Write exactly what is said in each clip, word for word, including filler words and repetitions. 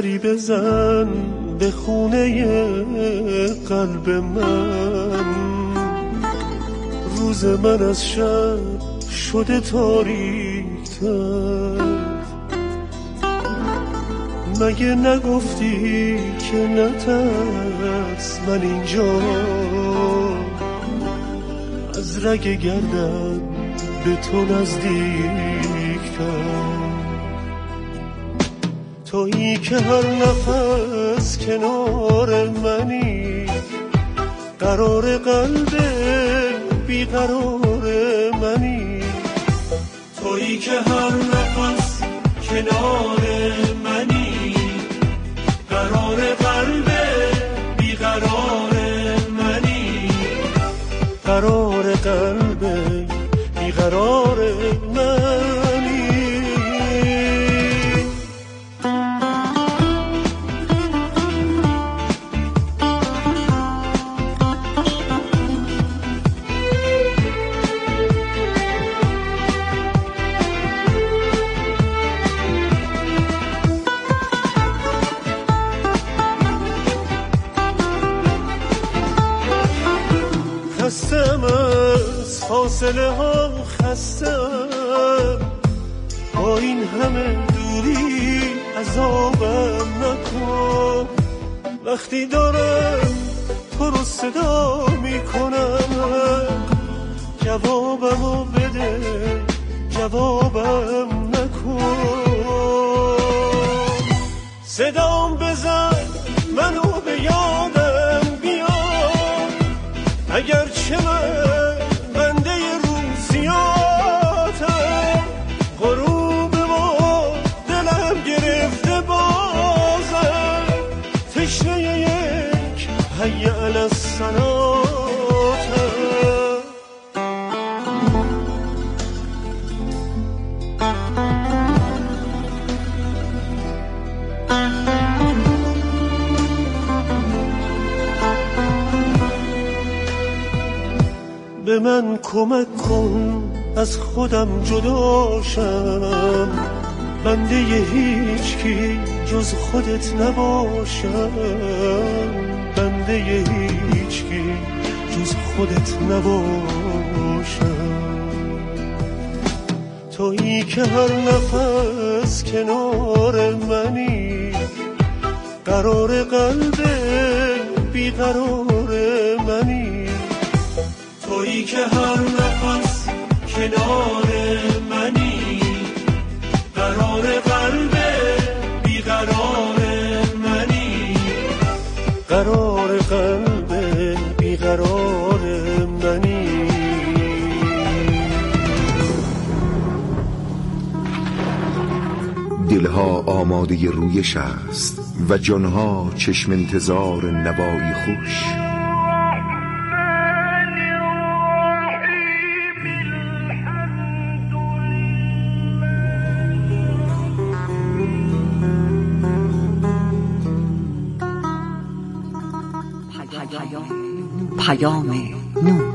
سری بزن به خونه قلب من. روز من از شب شده تاریک‌تر، مگه نگفتی که نترس من اینجا از رگ گردن به تو نزدیک‌تر. تویی که هر نفس کنار منی، قرار قلب بیقرار منی. تویی که هر نفس کنار منی، قرار قلب بیقرار منی. قرار قلب بیقرار منی. خستم از فاصله ها، خستم با این همه دوری، عذابم نکن. وقتی دارم تو رو صدا میکنم، جوابمو بده، جوابم نکن. صدام بزن منو به یادم بیار، اگرچه من بنده روزیاتم. غروب ما دلم گرفته بازم، تشنه یک حی علی الصلاتم. به من کمک کن از خودم جداشم، بنده هیچ کی جز خودت نباشم. بنده هیچ کی جز خودت نباشم. تویی که هر نفس کنار منی، قرار قلب بیقرار منی. تویی که هر نفس کنار منی، قرار قلب بیقرار منی. قرار قلب بیقرار منی. دلها آماده رویش است و جانها چشم انتظار نوایی خوش. پیام نور.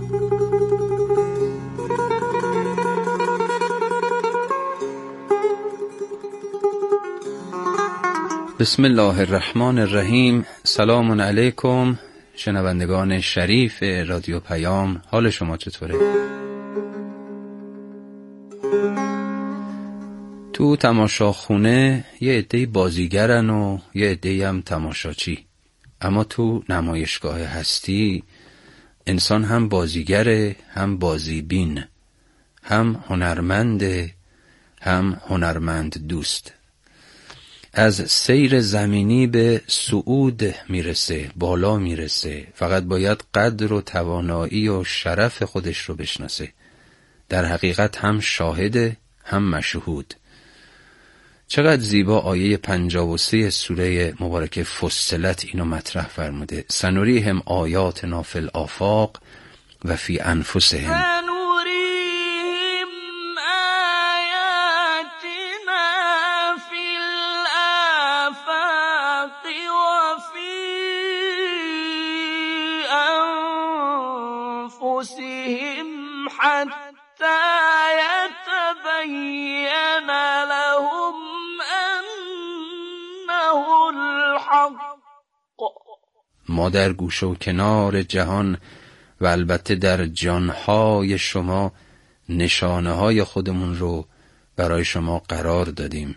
بسم الله الرحمن الرحیم. سلام علیکم شنوندگان شریف رادیو پیام، حال شما چطوره؟ تو تماشاخونه یه عده‌ای بازیگرن و یه عده‌ای هم تماشاچی، اما تو نمایشگاه هستی انسان هم بازیگره، هم بازیبین، هم هنرمنده، هم هنرمند دوست. از سیر زمینی به صعود میرسه، بالا میرسه، فقط باید قدر و توانایی و شرف خودش رو بشناسه. در حقیقت هم شاهده هم مشهود. چقدر زیبا آیه پنجاه و سه سوره مبارکه فصلت اینو مطرح فرموده: سنوریهم آیاتنا فی الآفاق و فی انفسهم. حتى يتبين لهم أنه ما در گوشه و کنار جهان و البته در جانهای شما نشانه های خودمون رو برای شما قرار دادیم.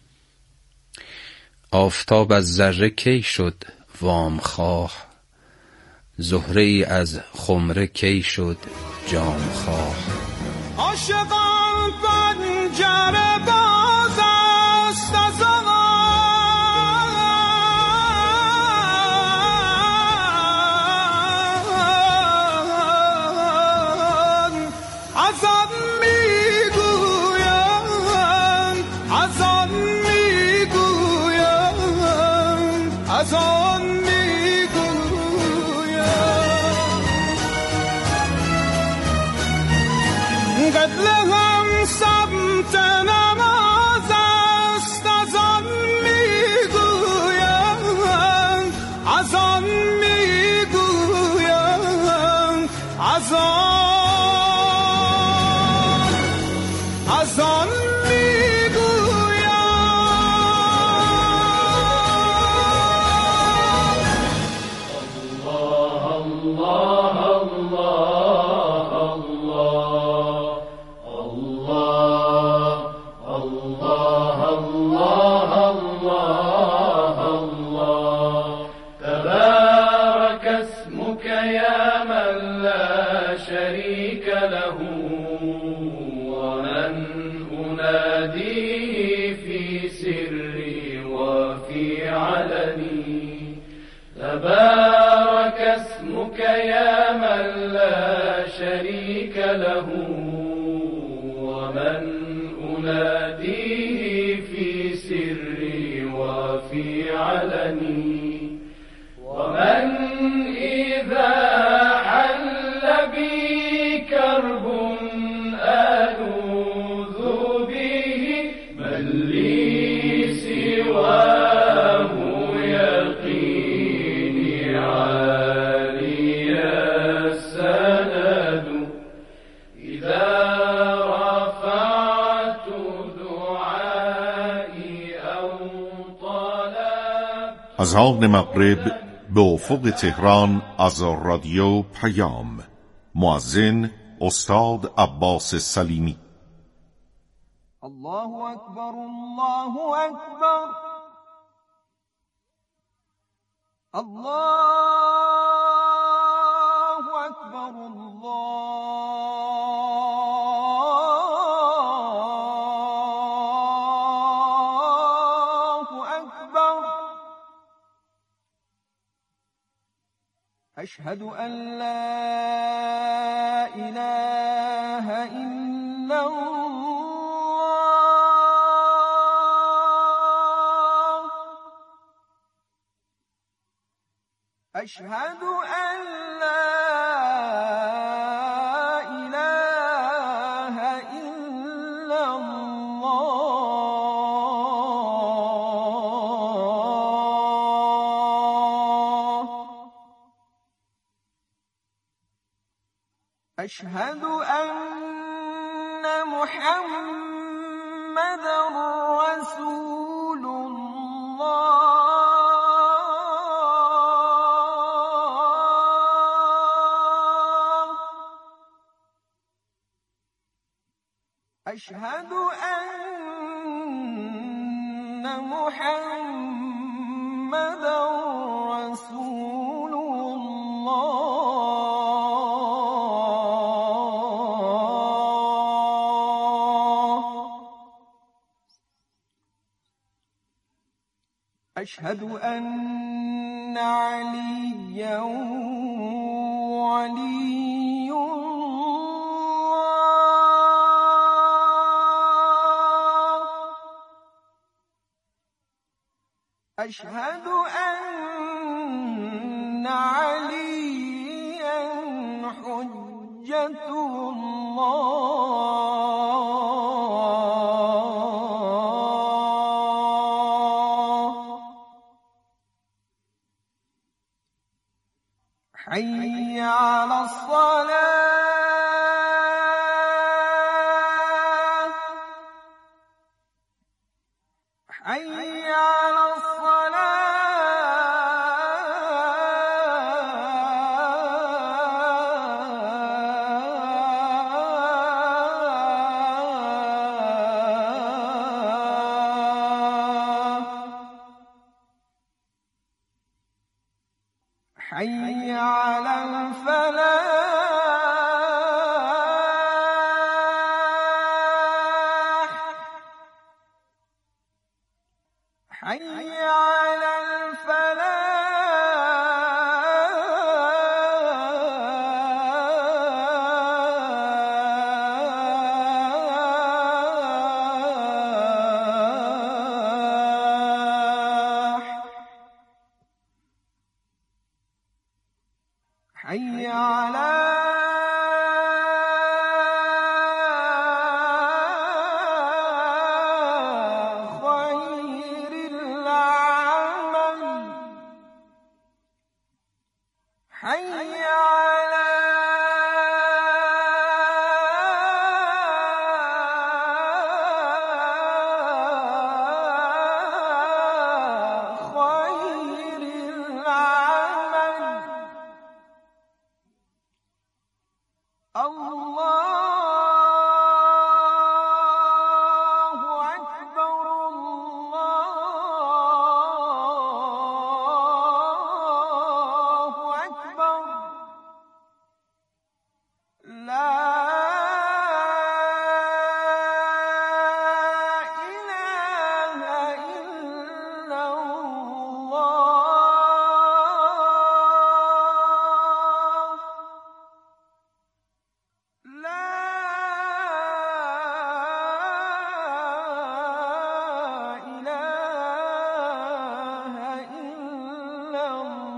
آفتاب از ذره کی شد وام خواه، زهره ای از خمره کی شد جام خواه. عاشقان پنجره باز است از آن، از آن میگویم، از آن میگویم، از آن میگویم. قبله هم سمت نماز است، از آن میگویم، از آن میگویم، از آن از آن تبارك اسمك يا من لا شريك له، ومن أناديه في سري وفي علني، ومن إذا حل بي كرب ألوذ به، من لي سواه يقيني عالي السند، إذا رفعت دعائي أو طلبت. از آن مغرب به افق تهران از رادیو پیام. مؤذن استاد عباس سلیمی. الله اکبر، الله اکبر، الله اکبر، الله اکبر. اشهد ان لا اله الا الله، اشهد ان لا اله الا الله، اشهد ان محمدا رسول الله، اشهد ان محمدا رسول الله، اشهد ان عليا ولي الله، اشهد ان عليا حجة الله. حي على الصلاة، حي على الصلاة. حي على الفلاح حي على حي على خير العمل حي على خير العمل الله أكبر الله أكبر لا إله إلا الله لا إله إلا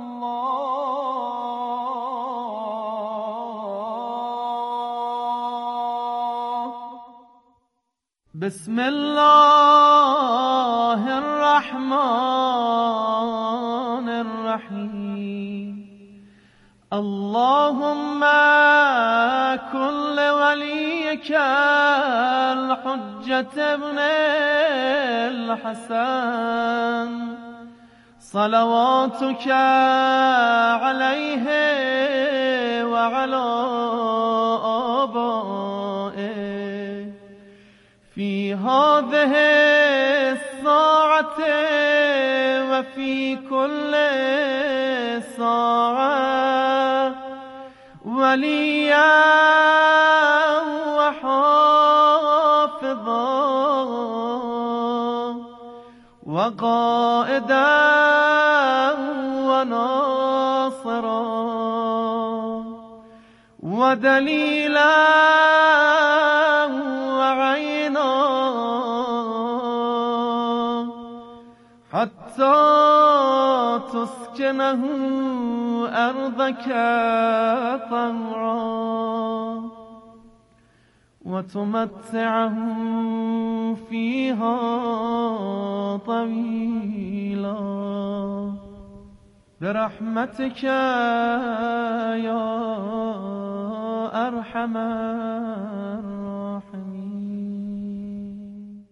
الله بسم الله الرحمن الرحيم اللهم كن لوليك الحجة ابن الحسن صلواتك عليه وعلى آبائه في هذه الساعة وفي كل ساعة وليا وحافظا وقائدا وناصرا ودليلا وعينا حتى تسكنه أرضك طوعا وتمتعه فيها طويلا برحمتك يا أرحم الراحمين.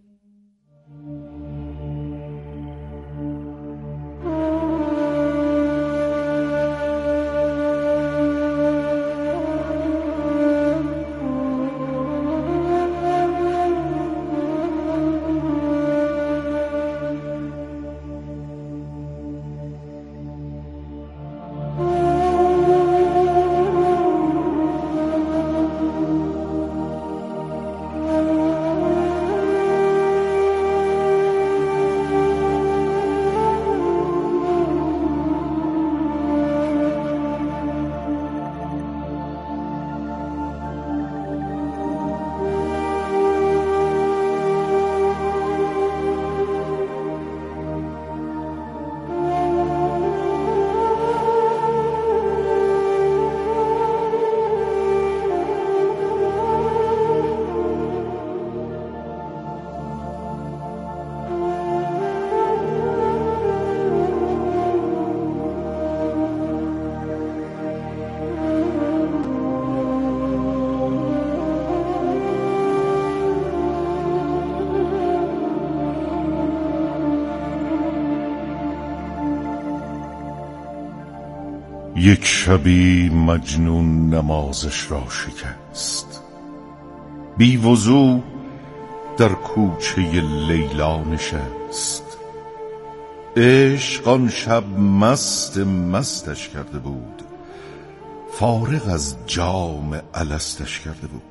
یک شبی مجنون نمازش را شکست، بی وضو در کوچه لیلا نشست. عشق آن شب مست مستش کرده بود، فارغ از جام الستش کرده بود.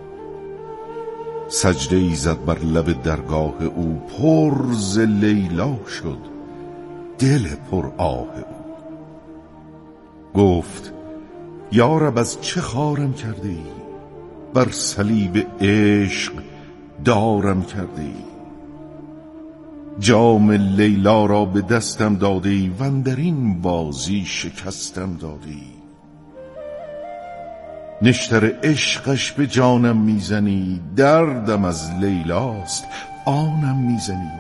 سجده ای زد بر لب درگاه او، پر ز لیلا شد دل پر آه او. گفت یا رب از چه خارم کرده ای، بر صلیب عشق دارم کرده ای. جام لیلا را به دستم داده ای، و اندرین بازی شکستم داده ای. نشتر عشقش به جانم میزنی، دردم از لیلاست آنم میزنی.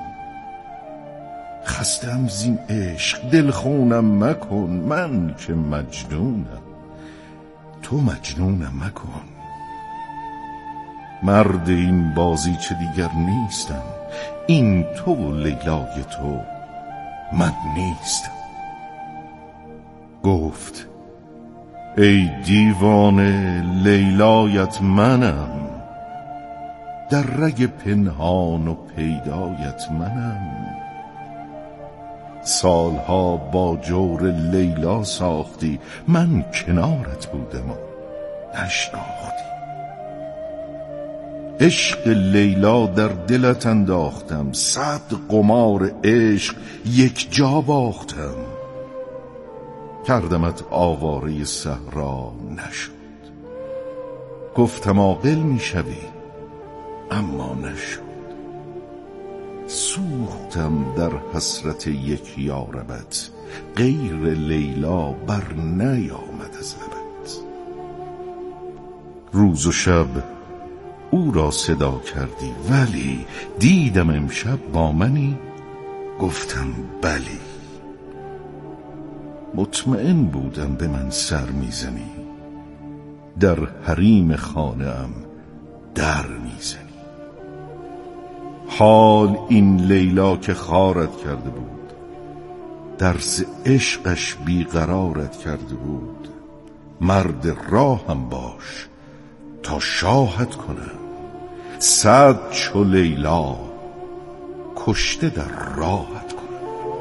خستم زین عشق دلخونم مکن، من که مجنونم تو مجنونم مکن. مرد این بازی چه دیگر نیستم، این تو و لیلای تو من نیستم. گفت ای دیوانه لیلایت منم، در رگ پنهان و پیدایت منم. سالها با جور لیلا ساختی، من کنارت بودم و نشناختی. عشق لیلا در دلت انداختم، صد قمار عشق یک جا باختم. کردمت آواره صحرا نشد، گفتم عاقل میشوی اما نشد. سوختم در حسرت یک یاربت، غیر لیلا بر نیامد از لبت. روز و شب او را صدا کردی، ولی دیدم امشب با منی، گفتم بلی. مطمئن بودم به من سر میزنی، در حریم خانه ام در میزنی. حال این لیلا که خارت کرده بود، درس عشقش بیقرارت کرده بود. مرد راهم باش تا شاهد کنم، صد چو لیلا کشته در راهت کنم.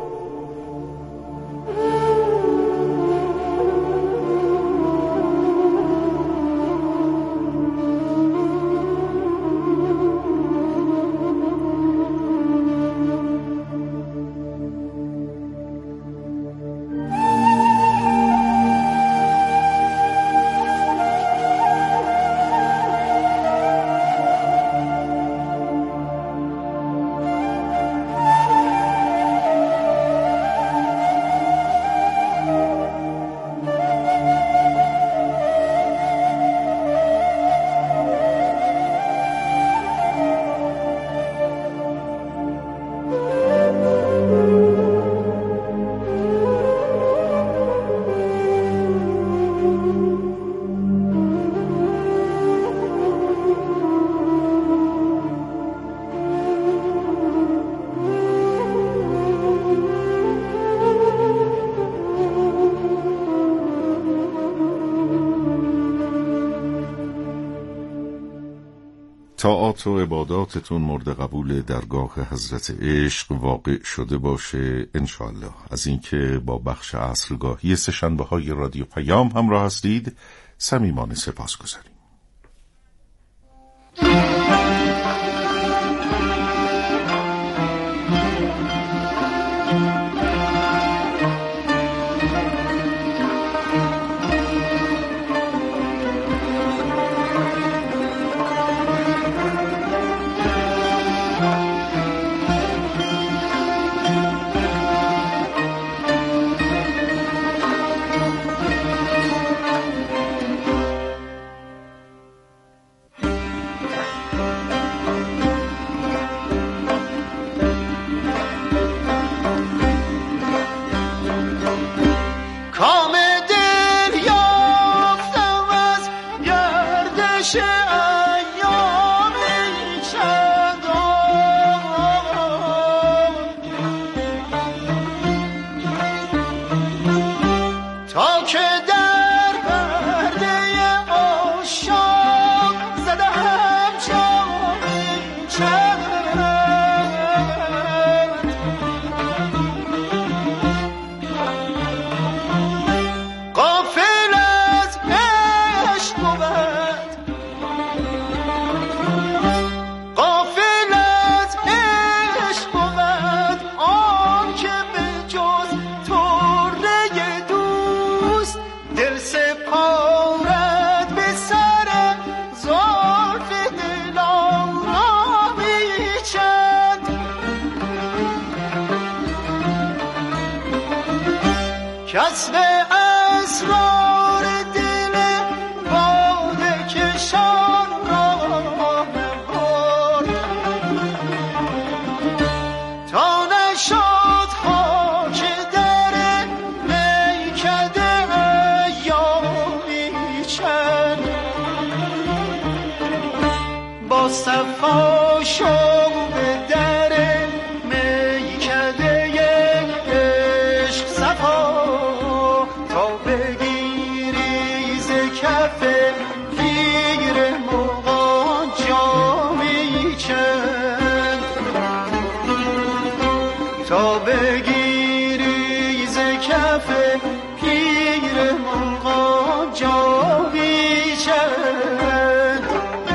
طاعات و عباداتتون مورد قبول درگاه حضرت عشق واقع شده باشه انشاءالله. از اینکه با بخش عصرگاهی سه‌شنبه های رادیو پیام همراه هستید صمیمانه سپاس گذاریم. کسب اسرار دل باده کشان را برد تا نشد خاک در میکده ایامی چند با صفا شو به در میکده عشق صفا تا بگیری ز کف پیر مغان جامی چند تا بگیری ز کف پیر مغان جامی چند.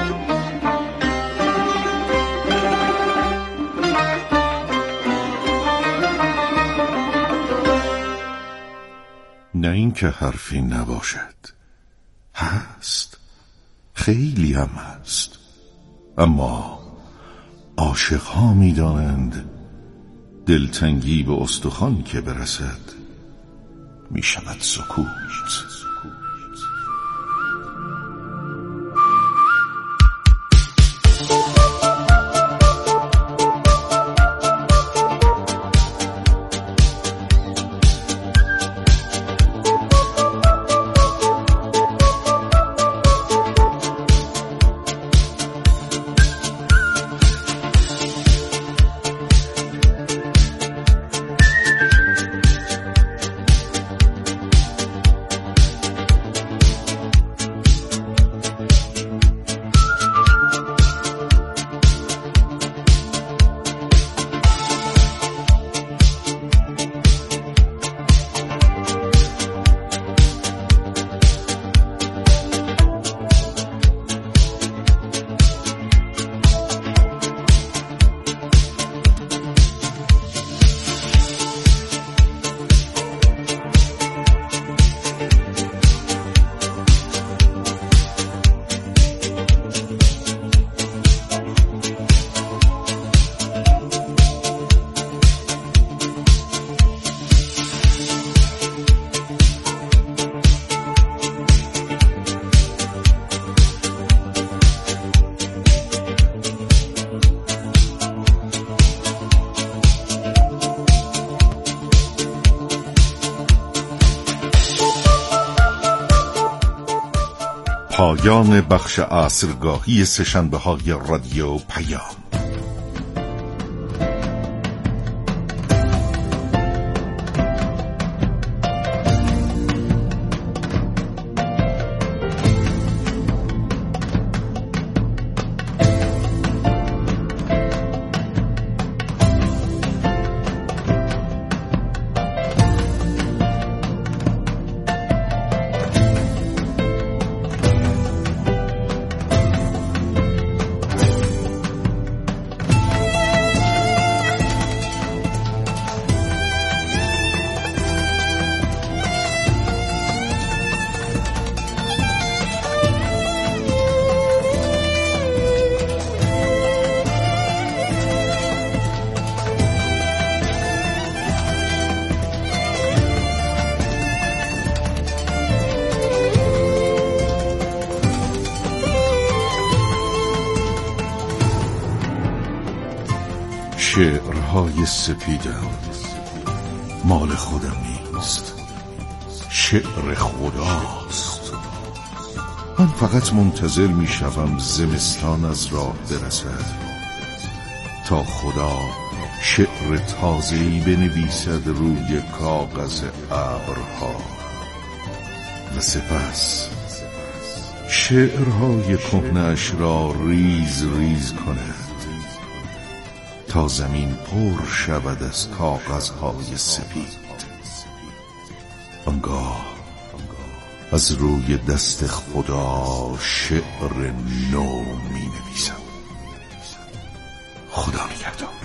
نه این که حرفی نباشد، هست، خیلی هم هست، اما عاشق‌ها می‌دانند دلتنگی به استخوان که برسد می‌شود سکوت. پایان بخش عصرگاهی سه‌شنبه‌های رادیو پیام. شعرهای سپیدم مال خودم نیست، شعر خداست. من فقط منتظر می شوم زمستان از راه برسد تا خدا شعر تازه‌ای بنویسد روی کاغذ ابرها و سپس شعرهای کهنه‌اش را ریز ریز کند تا زمین پر شود از کاغذهای سپید. آنگاه از روی دست خدا شعر نو می نویسم. خدا نگهدار.